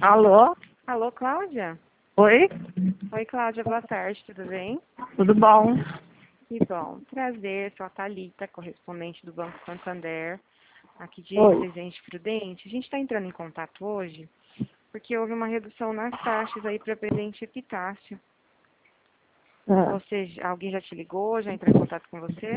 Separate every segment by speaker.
Speaker 1: Alô?
Speaker 2: Alô, Cláudia?
Speaker 1: Oi?
Speaker 2: Oi, Cláudia, boa tarde, tudo bem?
Speaker 1: Tudo bom?
Speaker 2: Que bom. Prazer, sou a Thalita, correspondente do Banco Santander, aqui de
Speaker 1: Oi.
Speaker 2: Resende Prudente. A gente está entrando em contato hoje porque houve uma redução nas taxas aí para presente epitácio.
Speaker 1: Ah,
Speaker 2: Alguém já te ligou, já entrou em contato com você?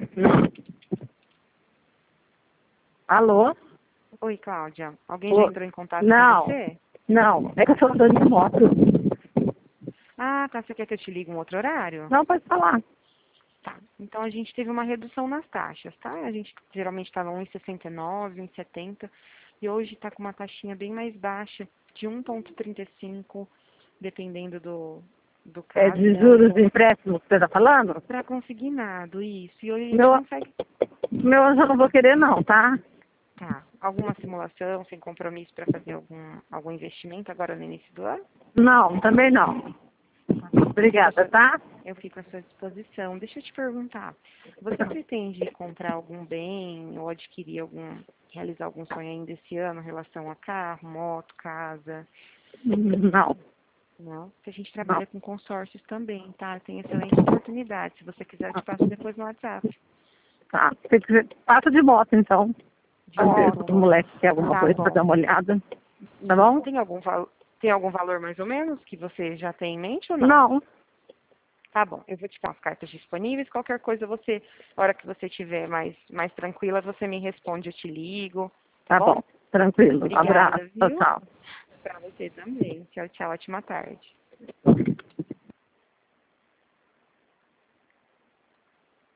Speaker 1: alô?
Speaker 2: Oi, Cláudia, alguém já
Speaker 1: Oi.
Speaker 2: entrou em contato com
Speaker 1: Não,
Speaker 2: você?
Speaker 1: não. É que eu estou andando de moto.
Speaker 2: Ah, tá, você quer que eu te ligue um outro horário?
Speaker 1: Não, pode falar.
Speaker 2: Tá, então a gente teve uma redução nas taxas, tá? A gente geralmente estava 1,69, 1,70 e hoje está com uma taxinha bem mais baixa, de 1,35, dependendo do
Speaker 1: É
Speaker 2: caso,
Speaker 1: de
Speaker 2: né?
Speaker 1: juros de empréstimo que você está falando?
Speaker 2: Para consignado, isso. E hoje a gente
Speaker 1: Meu,
Speaker 2: consegue,
Speaker 1: meu eu já não vou querer não, tá?
Speaker 2: tá, alguma simulação sem compromisso para fazer algum investimento agora no início do ano?
Speaker 1: Não, também não.
Speaker 2: Tá bom.
Speaker 1: Obrigada, tá?
Speaker 2: Eu fico à sua disposição. Deixa eu te perguntar, você pretende comprar algum bem ou realizar algum sonho ainda esse ano em relação a carro, moto, casa?
Speaker 1: Não,
Speaker 2: Não? Porque a gente
Speaker 1: não.
Speaker 2: trabalha com consórcios também, tá? Tem excelente oportunidade. Se você quiser, eu te passo depois no WhatsApp.
Speaker 1: Tá. Se quiser, passa de moto, então.
Speaker 2: De
Speaker 1: Pra ver se
Speaker 2: moto?
Speaker 1: o moleque quer alguma
Speaker 2: Tá
Speaker 1: coisa pra dar
Speaker 2: bom.
Speaker 1: uma olhada. Tá
Speaker 2: E
Speaker 1: bom?
Speaker 2: tem algum valor mais ou menos que você já tem em mente ou não?
Speaker 1: Não.
Speaker 2: Tá bom, eu vou te dar as cartas disponíveis. Qualquer coisa a hora que você estiver mais tranquila, você me responde, eu te ligo, tá
Speaker 1: Tá
Speaker 2: bom?
Speaker 1: bom. Tranquilo. Abraço.
Speaker 2: Obrigada,
Speaker 1: Tchau,
Speaker 2: viu?
Speaker 1: tchau.
Speaker 2: Pra você também. Tchau, tchau, ótima tarde.